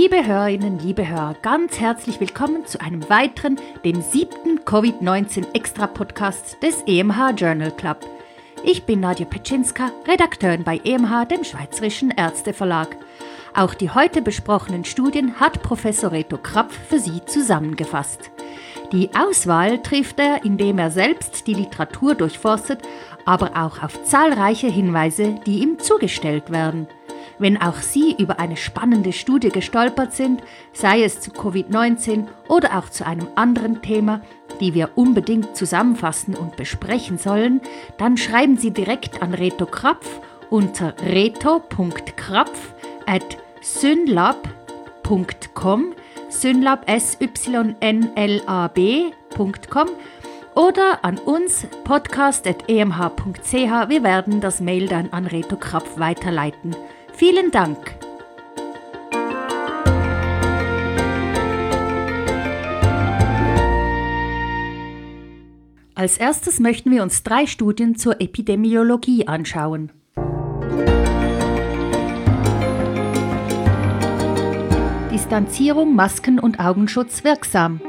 Liebe Hörerinnen, liebe Hörer, ganz herzlich willkommen zu einem weiteren, dem 7. Covid-19-Extra-Podcast des EMH Journal Club. Ich bin Nadja Petschinska, Redakteurin bei EMH, dem Schweizerischen Ärzteverlag. Auch die heute besprochenen Studien hat Professor Reto Krapf für Sie zusammengefasst. Die Auswahl trifft er, indem er selbst die Literatur durchforstet, aber auch auf zahlreiche Hinweise, die ihm zugestellt werden. Wenn auch Sie über eine spannende Studie gestolpert sind, sei es zu Covid-19 oder auch zu einem anderen Thema, die wir unbedingt zusammenfassen und besprechen sollen, dann schreiben Sie direkt an Reto Krapf unter reto.krapf@synlab.com, synlab synlab.com oder an uns podcast@emh.ch. Wir werden das Mail dann an Reto Krapf weiterleiten. Vielen Dank! Als erstes möchten wir uns 3 Studien zur Epidemiologie anschauen. Distanzierung, Masken und Augenschutz wirksam.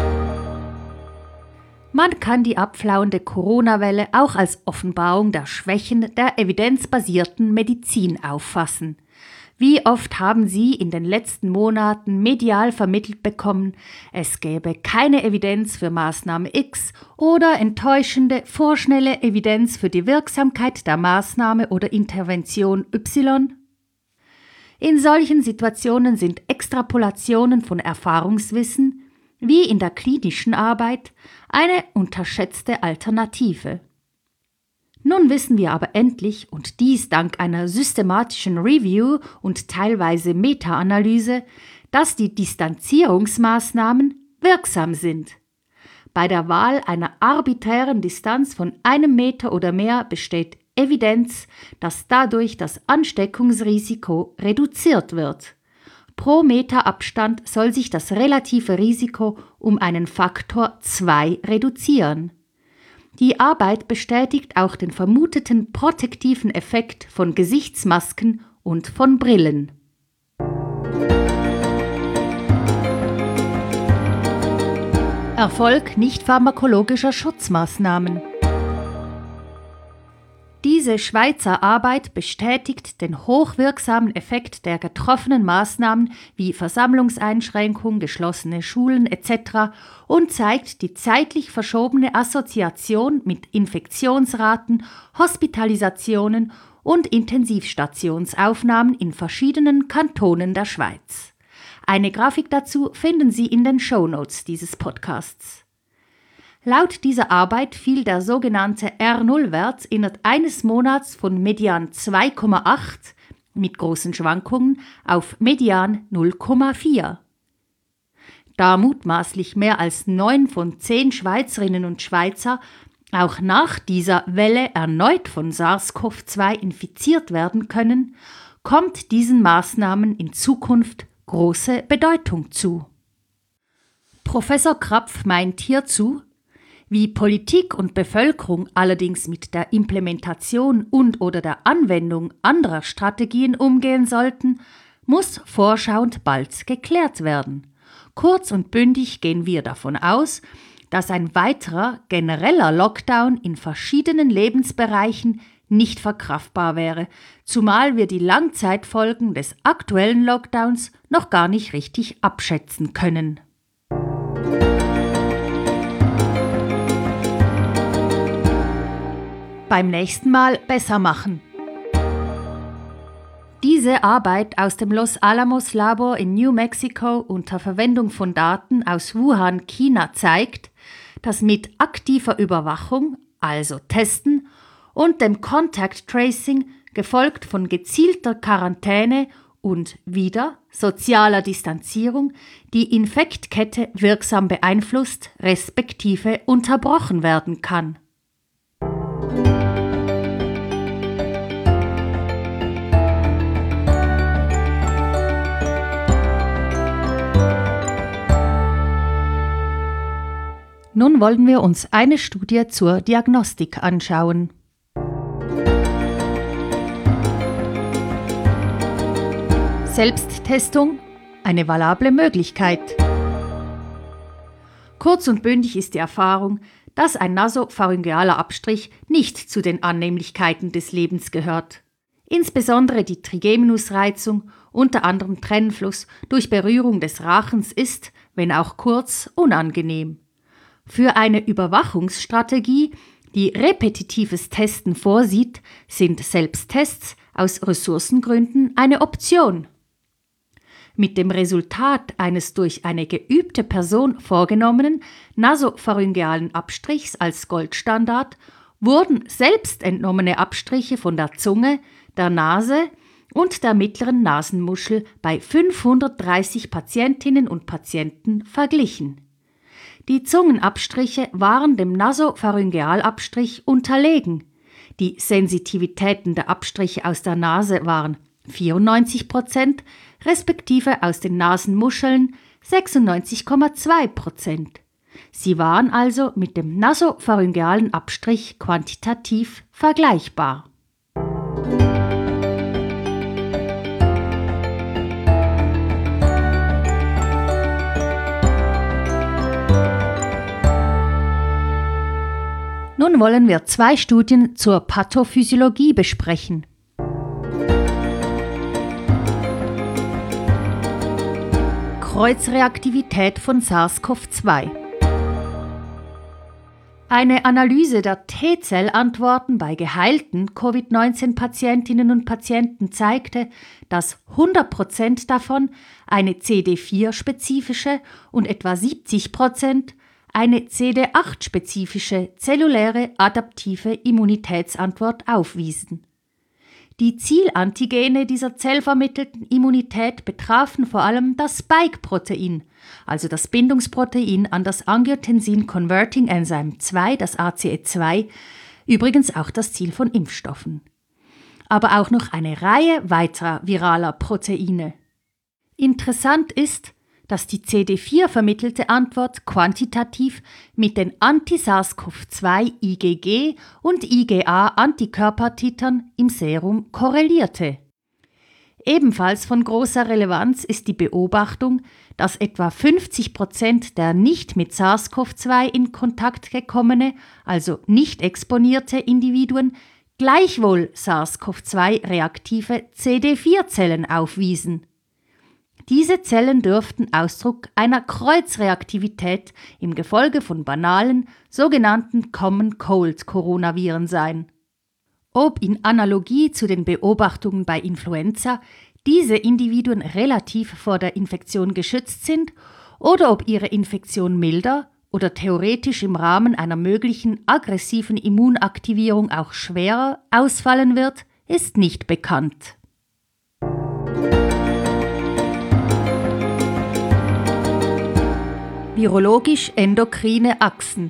Man kann die abflauende Corona-Welle auch als Offenbarung der Schwächen der evidenzbasierten Medizin auffassen. Wie oft haben Sie in den letzten Monaten medial vermittelt bekommen, es gäbe keine Evidenz für Maßnahme X oder enttäuschende, vorschnelle Evidenz für die Wirksamkeit der Maßnahme oder Intervention Y? In solchen Situationen sind Extrapolationen von Erfahrungswissen, wie in der klinischen Arbeit, eine unterschätzte Alternative. Nun wissen wir aber endlich, und dies dank einer systematischen Review und teilweise Meta-Analyse, dass die Distanzierungsmaßnahmen wirksam sind. Bei der Wahl einer arbiträren Distanz von 1 Meter oder mehr besteht Evidenz, dass dadurch das Ansteckungsrisiko reduziert wird. Pro Meter Abstand soll sich das relative Risiko um einen Faktor 2 reduzieren. Die Arbeit bestätigt auch den vermuteten protektiven Effekt von Gesichtsmasken und von Brillen. Erfolg nicht pharmakologischer Schutzmaßnahmen. Diese Schweizer Arbeit bestätigt den hochwirksamen Effekt der getroffenen Maßnahmen wie Versammlungseinschränkung, geschlossene Schulen etc. und zeigt die zeitlich verschobene Assoziation mit Infektionsraten, Hospitalisationen und Intensivstationsaufnahmen in verschiedenen Kantonen der Schweiz. Eine Grafik dazu finden Sie in den Shownotes dieses Podcasts. Laut dieser Arbeit fiel der sogenannte R0-Wert innerhalb eines Monats von Median 2,8 mit großen Schwankungen auf Median 0,4. Da mutmaßlich mehr als 9 von 10 Schweizerinnen und Schweizer auch nach dieser Welle erneut von SARS-CoV-2 infiziert werden können, kommt diesen Maßnahmen in Zukunft große Bedeutung zu. Professor Krapf meint hierzu, wie Politik und Bevölkerung allerdings mit der Implementation und/oder der Anwendung anderer Strategien umgehen sollten, muss vorschauend bald geklärt werden. Kurz und bündig gehen wir davon aus, dass ein weiterer genereller Lockdown in verschiedenen Lebensbereichen nicht verkraftbar wäre, zumal wir die Langzeitfolgen des aktuellen Lockdowns noch gar nicht richtig abschätzen können. Beim nächsten Mal besser machen. Diese Arbeit aus dem Los Alamos Labor in New Mexico unter Verwendung von Daten aus Wuhan, China zeigt, dass mit aktiver Überwachung, also Testen, und dem Contact Tracing, gefolgt von gezielter Quarantäne und wieder sozialer Distanzierung, die Infektkette wirksam beeinflusst respektive unterbrochen werden kann. Nun wollen wir uns eine Studie zur Diagnostik anschauen. Selbsttestung, eine valable Möglichkeit. Kurz und bündig ist die Erfahrung, dass ein nasopharyngealer Abstrich nicht zu den Annehmlichkeiten des Lebens gehört. Insbesondere die Trigeminusreizung, unter anderem Trennfluss durch Berührung des Rachens, ist, wenn auch kurz, unangenehm. Für eine Überwachungsstrategie, die repetitives Testen vorsieht, sind Selbsttests aus Ressourcengründen eine Option. Mit dem Resultat eines durch eine geübte Person vorgenommenen nasopharyngealen Abstrichs als Goldstandard wurden selbst entnommene Abstriche von der Zunge, der Nase und der mittleren Nasenmuschel bei 530 Patientinnen und Patienten verglichen. Die Zungenabstriche waren dem Nasopharyngealabstrich unterlegen. Die Sensitivitäten der Abstriche aus der Nase waren 94%, respektive aus den Nasenmuscheln 96,2%. Sie waren also mit dem nasopharyngealen Abstrich quantitativ vergleichbar. Nun wollen wir 2 Studien zur Pathophysiologie besprechen. Kreuzreaktivität von SARS-CoV-2. Eine Analyse der T-Zellantworten bei geheilten Covid-19-Patientinnen und Patienten zeigte, dass 100% davon eine CD4-spezifische und etwa 70% eine CD8-spezifische zelluläre adaptive Immunitätsantwort aufwiesen. Die Zielantigene dieser zellvermittelten Immunität betrafen vor allem das Spike-Protein, also das Bindungsprotein an das Angiotensin-Converting-Enzym 2, das ACE2, übrigens auch das Ziel von Impfstoffen. Aber auch noch eine Reihe weiterer viraler Proteine. Interessant ist, dass die CD4 vermittelte Antwort quantitativ mit den Anti-SARS-CoV-2 IgG und IgA-Antikörpertitern im Serum korrelierte. Ebenfalls von großer Relevanz ist die Beobachtung, dass etwa 50% der nicht mit SARS-CoV-2 in Kontakt gekommene, also nicht exponierte Individuen, gleichwohl SARS-CoV-2-reaktive CD4-Zellen aufwiesen. Diese Zellen dürften Ausdruck einer Kreuzreaktivität im Gefolge von banalen, sogenannten Common Cold Coronaviren sein. Ob in Analogie zu den Beobachtungen bei Influenza diese Individuen relativ vor der Infektion geschützt sind oder ob ihre Infektion milder oder theoretisch im Rahmen einer möglichen aggressiven Immunaktivierung auch schwerer ausfallen wird, ist nicht bekannt. Virologisch-endokrine Achsen.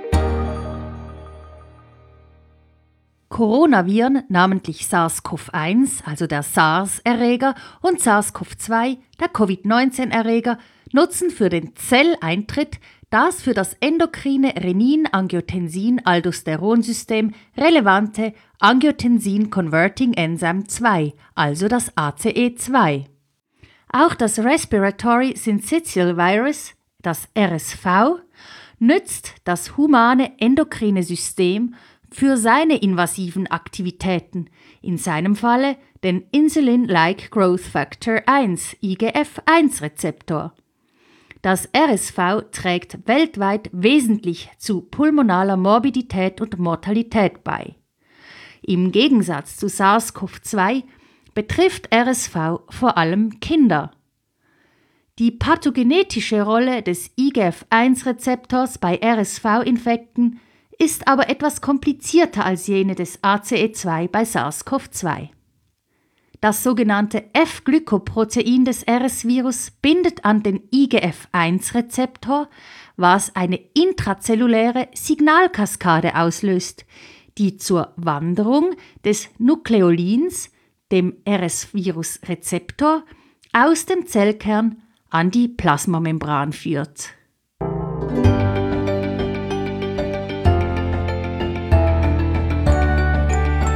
Coronaviren, namentlich SARS-CoV-1, also der SARS-Erreger, und SARS-CoV-2, der Covid-19-Erreger, nutzen für den Zelleintritt das für das endokrine Renin-Angiotensin-Aldosteronsystem relevante Angiotensin-Converting-Enzym 2, also das ACE2. Auch das Respiratory Syncytial Virus, das RSV, nützt das humane endokrine System für seine invasiven Aktivitäten, in seinem Falle den Insulin-like Growth Factor 1 IGF-1-Rezeptor. Das RSV trägt weltweit wesentlich zu pulmonaler Morbidität und Mortalität bei. Im Gegensatz zu SARS-CoV-2 betrifft RSV vor allem Kinder. Die pathogenetische Rolle des IGF-1-Rezeptors bei RSV-Infekten ist aber etwas komplizierter als jene des ACE2 bei SARS-CoV-2. Das sogenannte F-Glykoprotein des RS-Virus bindet an den IGF-1-Rezeptor, was eine intrazelluläre Signalkaskade auslöst, die zur Wanderung des Nukleolins, dem RS-Virus-Rezeptor, aus dem Zellkern an die Plasmamembran führt.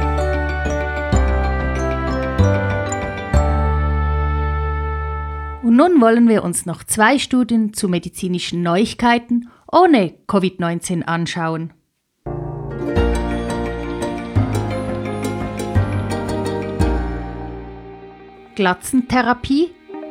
Und Und nun wollen wir uns noch 2 Studien zu medizinischen Neuigkeiten ohne Covid-19 anschauen. Glatzentherapie.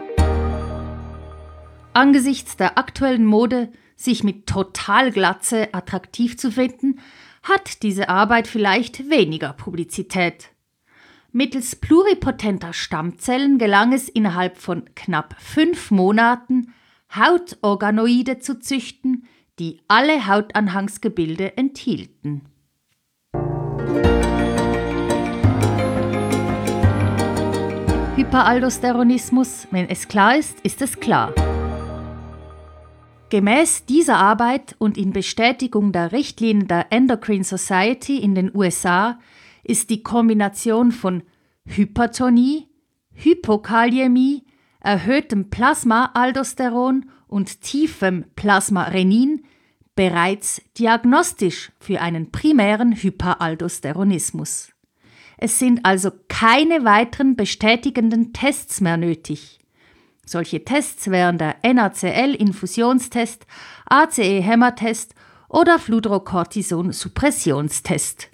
Angesichts der aktuellen Mode, sich mit Totalglatze attraktiv zu finden, hat diese Arbeit vielleicht weniger Publizität. Mittels pluripotenter Stammzellen gelang es innerhalb von knapp 5 Monaten, Hautorganoide zu züchten, die alle Hautanhangsgebilde enthielten. Hyperaldosteronismus, wenn es klar ist, ist es klar. Gemäß dieser Arbeit und in Bestätigung der Richtlinien der Endocrine Society in den USA ist die Kombination von Hypertonie, Hypokaliämie, erhöhtem Plasma-Aldosteron und tiefem Plasmarenin bereits diagnostisch für einen primären Hyperaldosteronismus. Es sind also keine weiteren bestätigenden Tests mehr nötig. Solche Tests wären der NaCl-Infusionstest, ACE-Hämmertest oder Fludrocortison-Suppressionstest.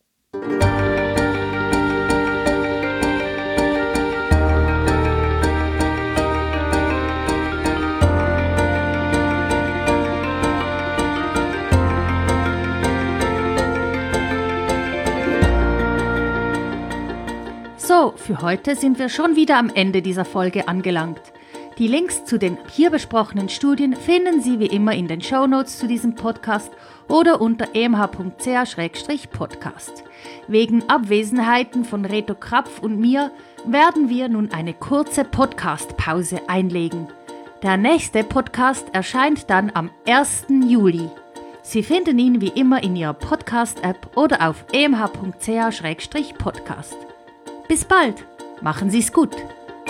So, für heute sind wir schon wieder am Ende dieser Folge angelangt. Die Links zu den hier besprochenen Studien finden Sie wie immer in den Shownotes zu diesem Podcast oder unter emh.ch/podcast. Wegen Abwesenheiten von Reto Krapf und mir werden wir nun eine kurze Podcast-Pause einlegen. Der nächste Podcast erscheint dann am 1. Juli. Sie finden ihn wie immer in Ihrer Podcast-App oder auf emh.ch/podcast. Bis bald, machen Sie es gut!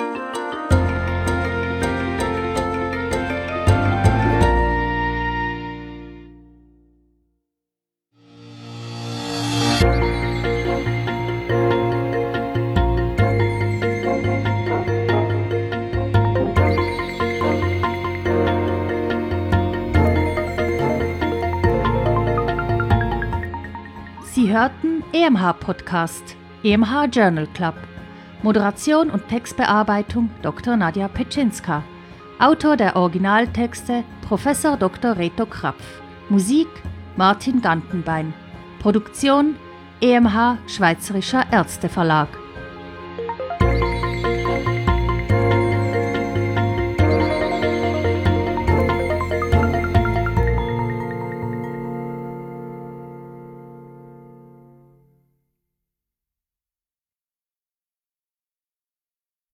Sie hörten EMH-Podcast, EMH Journal Club. Moderation und Textbearbeitung Dr. Nadja Petschinska. Autor der Originaltexte Prof. Dr. Reto Krapf. Musik Martin Gantenbein. Produktion EMH Schweizerischer Ärzteverlag.